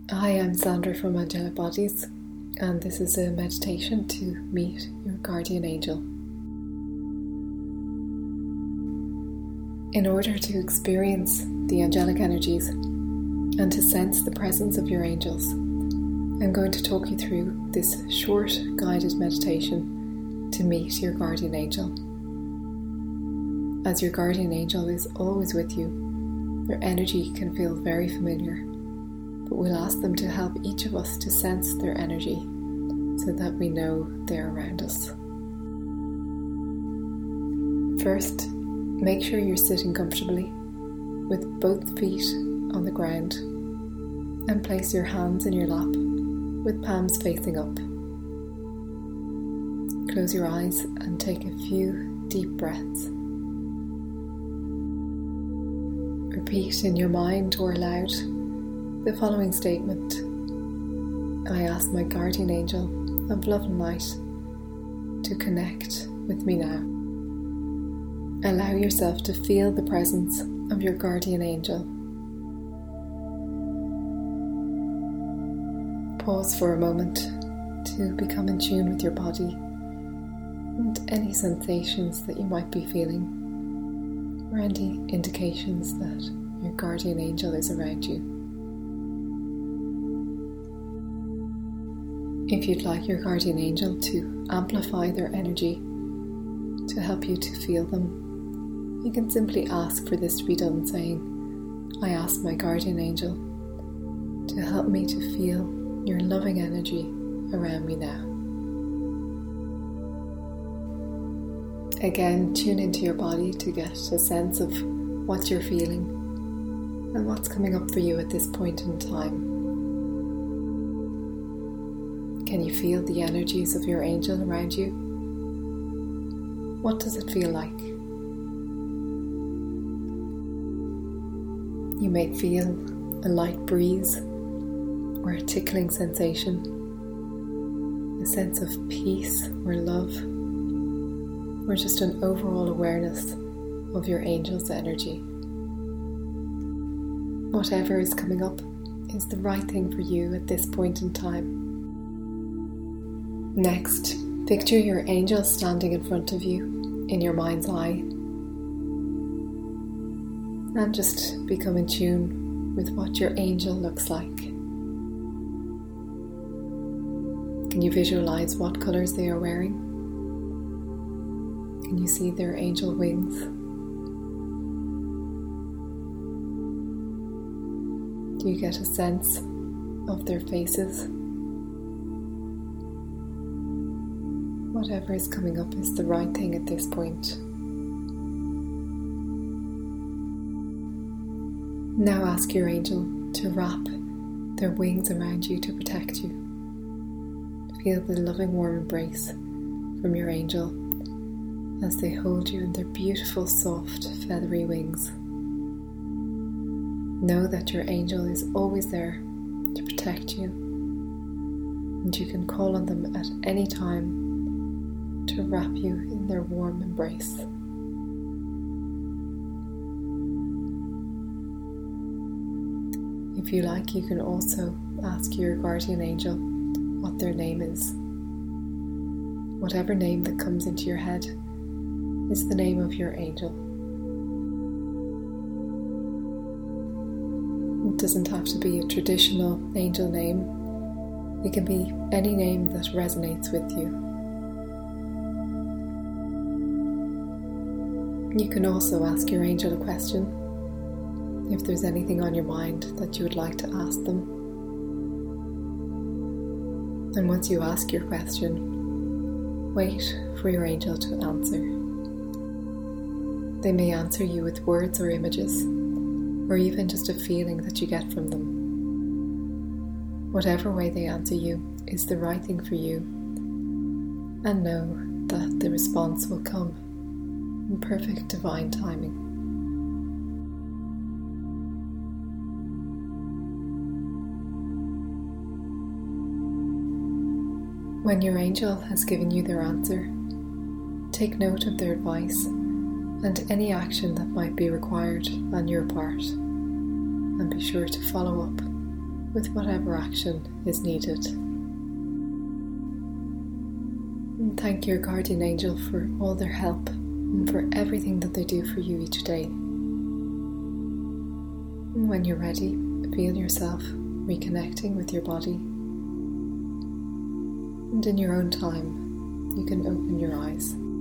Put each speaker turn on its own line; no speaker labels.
Hi, I'm Sandra from Angelic Bodies, and this is a meditation to meet your guardian angel. In order to experience the angelic energies and to sense the presence of your angels, I'm going to talk you through this short guided meditation to meet your guardian angel. As your guardian angel is always with you, their energy can feel very familiar. But we'll ask them to help each of us to sense their energy so that we know they're around us. First, make sure you're sitting comfortably with both feet on the ground and place your hands in your lap with palms facing up. Close your eyes and take a few deep breaths. Repeat in your mind or aloud the following statement: I ask my guardian angel of love and light to connect with me now. Allow yourself to feel the presence of your guardian angel. Pause for a moment to become in tune with your body and any sensations that you might be feeling, or any indications that your guardian angel is around you. If you'd like your guardian angel to amplify their energy to help you to feel them, you can simply ask for this to be done, saying, I ask my guardian angel to help me to feel your loving energy around me now. Again, tune into your body to get a sense of what you're feeling and what's coming up for you at this point in time. Can you feel the energies of your angel around you? What does it feel like? You may feel a light breeze or a tickling sensation, a sense of peace or love, or just an overall awareness of your angel's energy. Whatever is coming up is the right thing for you at this point in time. Next, picture your angel standing in front of you in your mind's eye, and just become in tune with what your angel looks like. Can you visualize what colors they are wearing? Can you see their angel wings? Do you get a sense of their faces? Whatever is coming up is the right thing at this point. Now ask your angel to wrap their wings around you to protect you. Feel the loving warm embrace from your angel as they hold you in their beautiful, soft, feathery wings. Know that your angel is always there to protect you, and you can call on them at any time to wrap you in their warm embrace. If you like, you can also ask your guardian angel what their name is. Whatever name that comes into your head is the name of your angel. It doesn't have to be a traditional angel name. It can be any name that resonates with you. You can also ask your angel a question if there's anything on your mind that you would like to ask them. And once you ask your question, wait for your angel to answer. They may answer you with words or images, or even just a feeling that you get from them. Whatever way they answer you is the right thing for you, and know that the response will come in perfect divine timing. When your angel has given you their answer, take note of their advice and any action that might be required on your part, and be sure to follow up with whatever action is needed. And thank your guardian angel for all their help and for everything that they do for you each day. And when you're ready, feel yourself reconnecting with your body. And in your own time, you can open your eyes.